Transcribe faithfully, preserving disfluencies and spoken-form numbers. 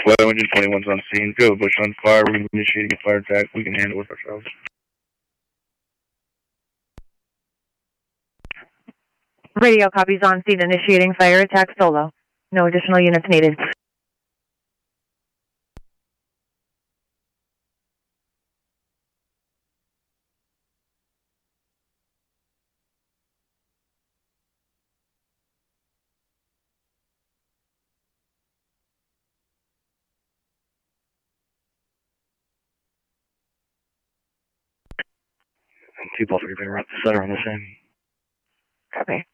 Flight one twenty-one's on scene. Go, Bush on fire. We're initiating a fire attack. We can handle it ourselves. Radio copies on scene. Initiating fire attack solo. No additional units needed. Two ball three, around the center on the same. Copy.